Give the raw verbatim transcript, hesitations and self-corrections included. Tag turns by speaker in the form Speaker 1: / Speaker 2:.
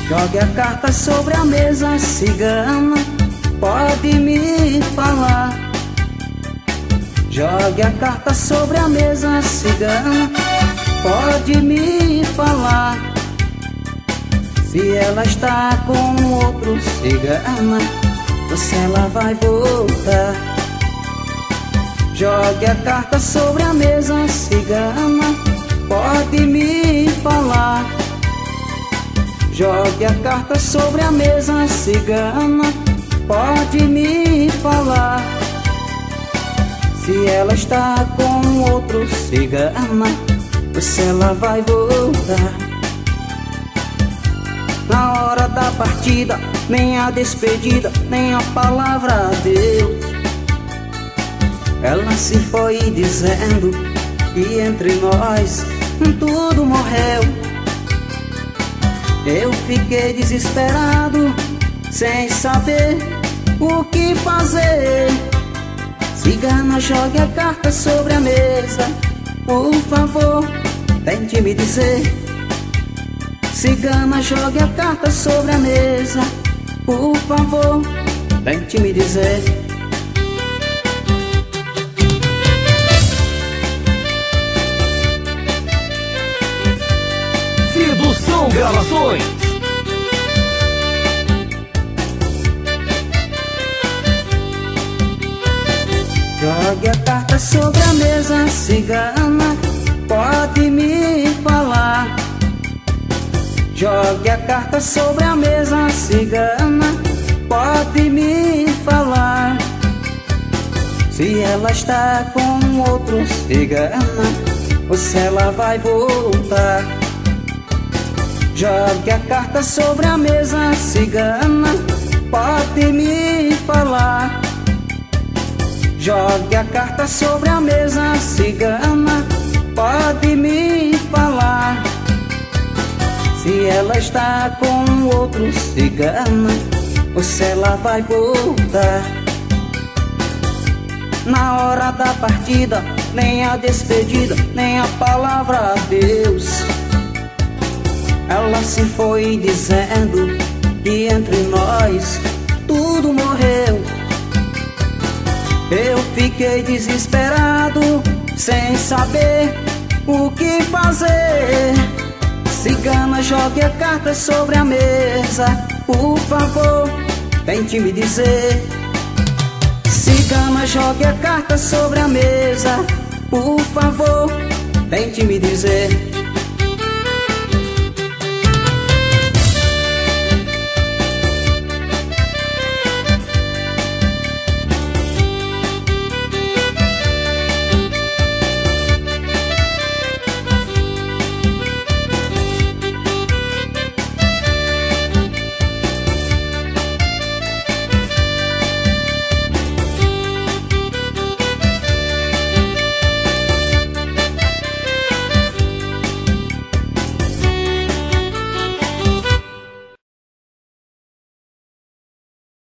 Speaker 1: Jogue a carta sobre a mesa, cigana, pode me falar. Jogue a carta sobre a mesa, cigana, pode me falar. Se ela está com outro, cigana, você ela vai voltar. Jogue a carta sobre a mesa, cigana, pode me falar. Jogue a carta sobre a mesa, cigana, pode me falar. Se ela está com outro, cigana, você ela vai voltar. Na hora da partida, nem a despedida, nem a palavra adeus. Ela se foi dizendo que entre nós tudo morreu. Eu fiquei desesperado, sem saber o que fazer. Cigana, jogue a carta sobre a mesa, por favor, tente me dizer. Cigana, jogue a carta sobre a mesa, por favor, tente me dizer.
Speaker 2: Sedução Gravações.
Speaker 1: Jogue a carta sobre a mesa, cigana, pode me falar. Jogue a carta sobre a mesa, cigana, pode me falar. Se ela está com outro, cigana, você ela vai voltar. Jogue a carta sobre a mesa, cigana, pode me falar. Jogue a carta sobre a mesa, cigana, pode me falar. Se ela está com outro, cigana, você ela vai voltar. Na hora da partida, nem a despedida, nem a palavra adeus. Ela se foi dizendo que entre nós tudo morreu. Eu fiquei desesperado, sem saber o que fazer. Cigana, jogue a carta sobre a mesa, por favor, tente me dizer. Cigana, jogue a carta sobre a mesa, por favor, tente me dizer.